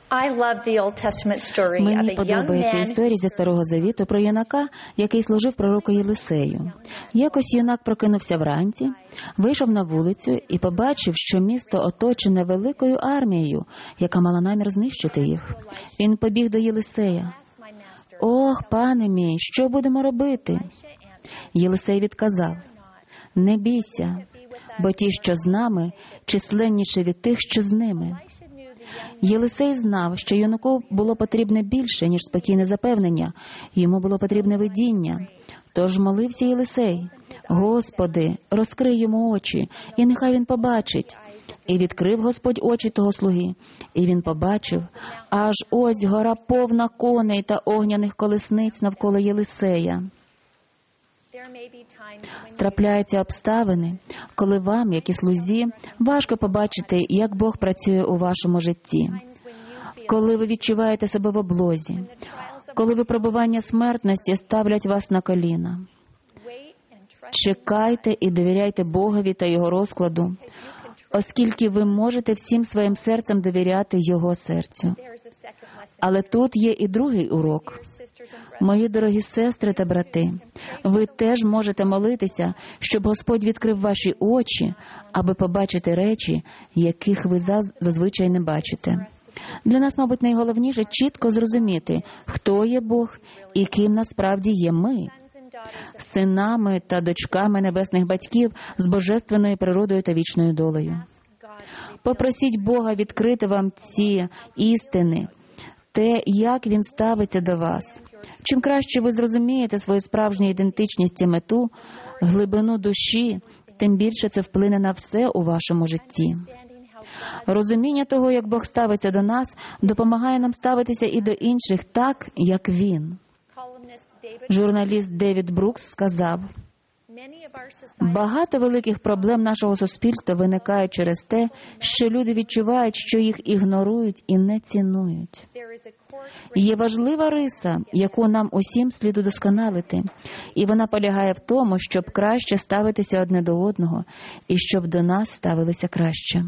Мені подобається історія зі Старого Завіту про юнака, який служив пророку Єлисею. Якось юнак прокинувся вранці, вийшов на вулицю і побачив, що місто оточене великою армією, яка мала намір знищити їх. Він побіг до Єлисея. «Ох, пане мій, що будемо робити?» Єлисей відказав: «Не бійся, бо ті, що з нами, численніші від тих, що з ними». Єлисей знав, що юнаку було потрібне більше, ніж спокійне запевнення. Йому було потрібне видіння. Тож молився Єлисей: «Господи, розкрий йому очі, і нехай він побачить». І відкрив Господь очі того слуги, і він побачив, аж ось гора повна коней та огняних колесниць навколо Єлисея. Трапляються обставини, коли вам, як і слузі, важко побачити, як Бог працює у вашому житті. Коли ви відчуваєте себе в облозі, коли випробування смертності ставлять вас на коліна. Чекайте і довіряйте Богові та Його розкладу, оскільки ви можете всім своїм серцем довіряти Його серцю. Але тут є і другий урок. Мої дорогі сестри та брати, ви теж можете молитися, щоб Господь відкрив ваші очі, аби побачити речі, яких ви зазвичай не бачите. Для нас, мабуть, найголовніше чітко зрозуміти, хто є Бог і ким насправді є ми. Синами та дочками небесних батьків з божественною природою та вічною долею. Попросіть Бога відкрити вам ці істини, те, як Він ставиться до вас. Чим краще ви зрозумієте свою справжню ідентичність і мету, глибину душі, тим більше це вплине на все у вашому житті. Розуміння того, як Бог ставиться до нас, допомагає нам ставитися і до інших так, як Він. Журналіст Девід Брукс сказав: «Багато великих проблем нашого суспільства виникають через те, що люди відчувають, що їх ігнорують і не цінують. Є важлива риса, яку нам усім слід удосконалити, і вона полягає в тому, щоб краще ставитися одне до одного і щоб до нас ставилися краще».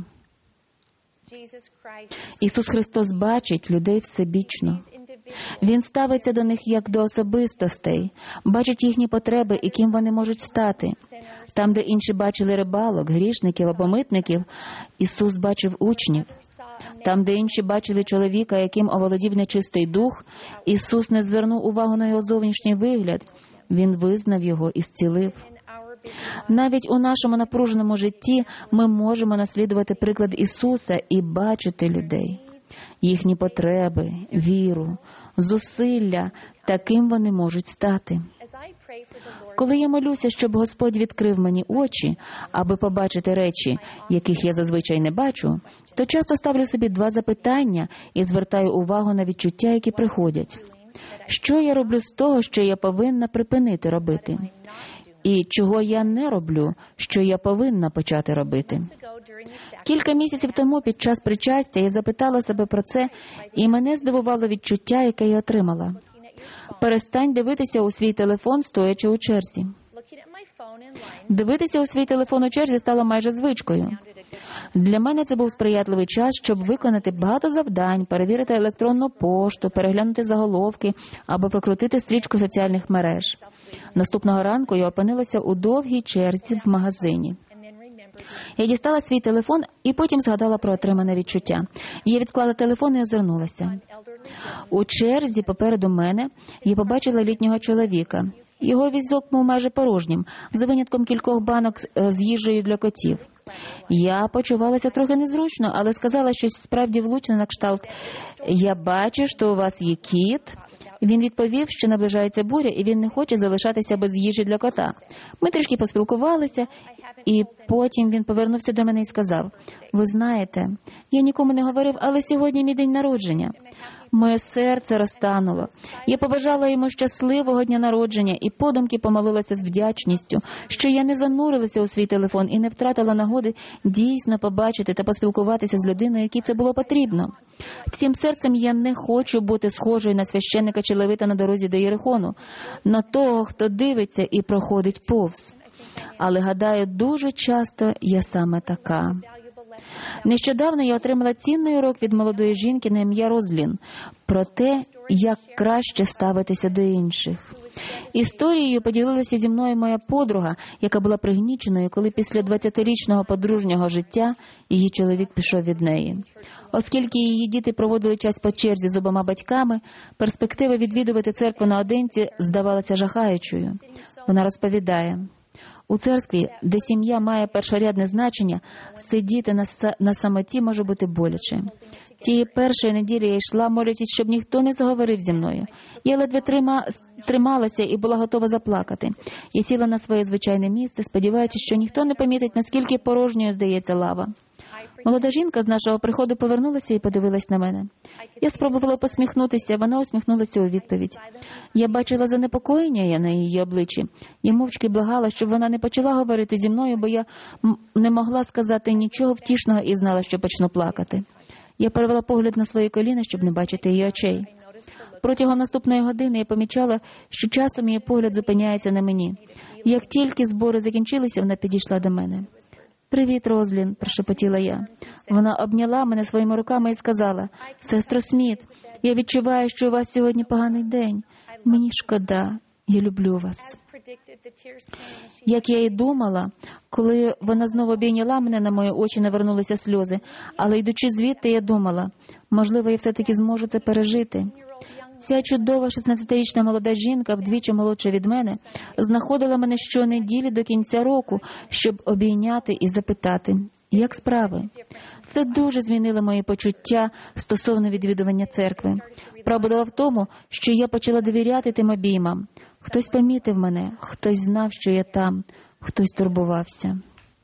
Ісус Христос бачить людей всебічно. Він ставиться до них як до особистостей, бачить їхні потреби і ким вони можуть стати. Там, де інші бачили рибалок, грішників або митників, Ісус бачив учнів. Там, де інші бачили чоловіка, яким оволодів нечистий дух, Ісус не звернув увагу на його зовнішній вигляд. Він визнав його і зцілив. Навіть у нашому напруженому житті ми можемо наслідувати приклад Ісуса і бачити людей, їхні потреби, віру, зусилля, таким вони можуть стати. Коли я молюся, щоб Господь відкрив мені очі, аби побачити речі, яких я зазвичай не бачу, то часто ставлю собі два запитання і звертаю увагу на відчуття, які приходять. Що я роблю з того, що я повинна припинити робити? І чого я не роблю, що я повинна почати робити? Кілька місяців тому під час причастя я запитала себе про це, і мене здивувало відчуття, яке я отримала. Перестань дивитися у свій телефон, стоячи у черзі. Дивитися у свій телефон у черзі стало майже звичкою. Для мене це був сприятливий час, щоб виконати багато завдань, перевірити електронну пошту, переглянути заголовки або прокрутити стрічку соціальних мереж. Наступного ранку я опинилася у довгій черзі в магазині. Я дістала свій телефон і потім згадала про отримане відчуття. Я відклала телефон і озирнулася. У черзі попереду мене я побачила літнього чоловіка. Його візок був майже порожнім, за винятком кількох банок з їжею для котів. Я почувалася трохи незручно, але сказала щось справді влучне на кшталт: «Я бачу, що у вас є кіт». Він відповів, що наближається буря, і він не хоче залишатися без їжі для кота. Ми трішки поспілкувалися, і потім він повернувся до мене і сказав: «Ви знаєте, я нікому не говорив, але сьогодні мій день народження». Моє серце розтануло. Я побажала йому щасливого дня народження і подумки помолилася з вдячністю, що я не занурилася у свій телефон і не втратила нагоди дійсно побачити та поспілкуватися з людиною, якій це було потрібно. Всім серцем я не хочу бути схожою на священника чи левита на дорозі до Єрихону, на того, хто дивиться і проходить повз. Але, гадаю, дуже часто я саме така. Нещодавно я отримала цінний урок від молодої жінки на ім'я Розлін про те, як краще ставитися до інших. Історією поділилася зі мною моя подруга, яка була пригніченою, коли після 20-річного подружнього життя її чоловік пішов від неї. Оскільки її діти проводили час по черзі з обома батьками, перспектива відвідувати церкву наодинці здавалася жахаючою. Вона розповідає: у церкві, де сім'я має першорядне значення, сидіти на самоті може бути боляче. Тієї першої неділі я йшла, молячись, щоб ніхто не заговорив зі мною. Я ледве трималася і була готова заплакати. Я сіла на своє звичайне місце, сподіваючись, що ніхто не помітить, наскільки порожньою здається лава. Молода жінка з нашого приходу повернулася і подивилась на мене. Я спробувала посміхнутися, вона усміхнулася у відповідь. Я бачила занепокоєння на її обличчі. Я мовчки благала, щоб вона не почала говорити зі мною, бо я не могла сказати нічого втішного і знала, що почну плакати. Я перевела погляд на свої коліна, щоб не бачити її очей. Протягом наступної години я помічала, що часом її погляд зупиняється на мені. Як тільки збори закінчилися, вона підійшла до мене. «Привіт, Розлін», – прошепотіла я. Вона обняла мене своїми руками і сказала: «Сестро Сміт, я відчуваю, що у вас сьогодні поганий день. Мені шкода, я люблю вас». Як я і думала, коли вона знову обійняла мене, на мої очі навернулися сльози. Але йдучи звідти, я думала, можливо, я все-таки зможу це пережити. Ця чудова 16-річна молода жінка, вдвічі молодша від мене, знаходила мене щонеділі до кінця року, щоб обійняти і запитати: «Як справи?». Це дуже змінило мої почуття стосовно відвідування церкви. Правда в тому, що я почала довіряти тим обіймам. Хтось помітив мене, хтось знав, що я там, хтось турбувався.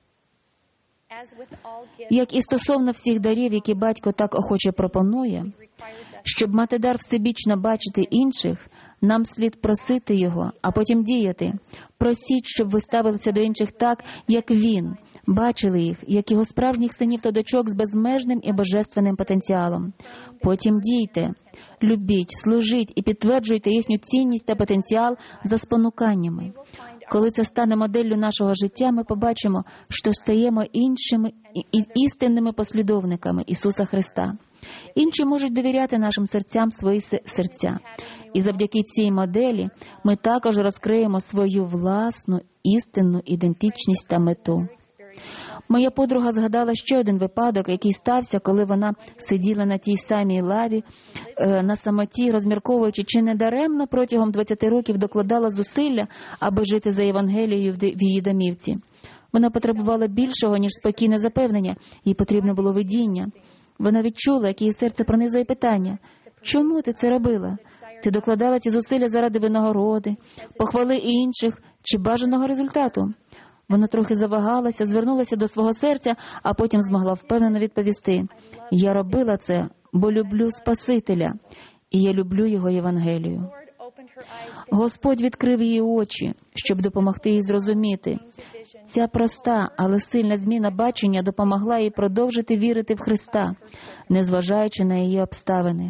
Як і стосовно всіх дарів, які батько так охоче пропонує, щоб мати дар всебічно бачити інших, нам слід просити його, а потім діяти. Просіть, щоб ви ставилися до інших так, як він, бачили їх, як його справжніх синів та дочок з безмежним і божественним потенціалом. Потім дійте. Любіть, служіть і підтверджуйте їхню цінність та потенціал за спонуканнями. Коли це стане моделлю нашого життя, ми побачимо, що стаємо іншими і істинними послідовниками Ісуса Христа. Інші можуть довіряти нашим серцям свої серця. І завдяки цій моделі ми також розкриємо свою власну істинну ідентичність та мету. Моя подруга згадала ще один випадок, який стався, коли вона сиділа на тій самій лаві на самоті, розмірковуючи, чи не даремно протягом 20 років докладала зусилля, аби жити за Євангелією в її домівці. Вона потребувала більшого, ніж спокійне запевнення, їй потрібно було видіння. Вона відчула, як її серце пронизує питання: «Чому ти це робила? Ти докладала ці зусилля заради винагороди, похвали інших чи бажаного результату?» Вона трохи завагалася, звернулася до свого серця, а потім змогла впевнено відповісти: «Я робила це, бо люблю Спасителя, і я люблю Його Євангелію». Господь відкрив її очі, щоб допомогти їй зрозуміти. Ця проста, але сильна зміна бачення допомогла їй продовжити вірити в Христа, незважаючи на її обставини.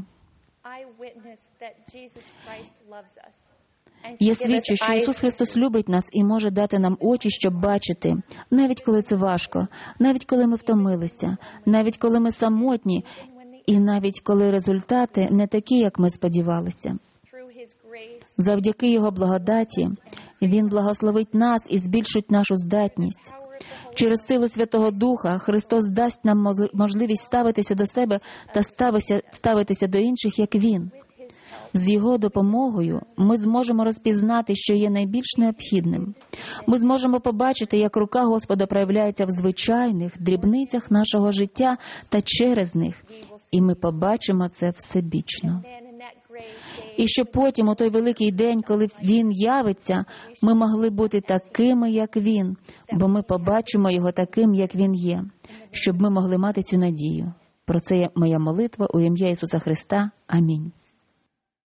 Я свідчу, що Ісус Христос любить нас і може дати нам очі, щоб бачити, навіть коли це важко, навіть коли ми втомилися, навіть коли ми самотні, і навіть коли результати не такі, як ми сподівалися. Завдяки Його благодаті Він благословить нас і збільшить нашу здатність. Через силу Святого Духа Христос дасть нам можливість ставитися до себе та ставитися до інших, як Він. З Його допомогою ми зможемо розпізнати, що є найбільш необхідним. Ми зможемо побачити, як рука Господа проявляється в звичайних дрібницях нашого життя та через них, і ми побачимо це всебічно. І щоб потім, у той великий день, коли Він явиться, ми могли бути такими, як Він, бо ми побачимо Його таким, як Він є, щоб ми могли мати цю надію. Про це є моя молитва у ім'я Ісуса Христа. Амінь.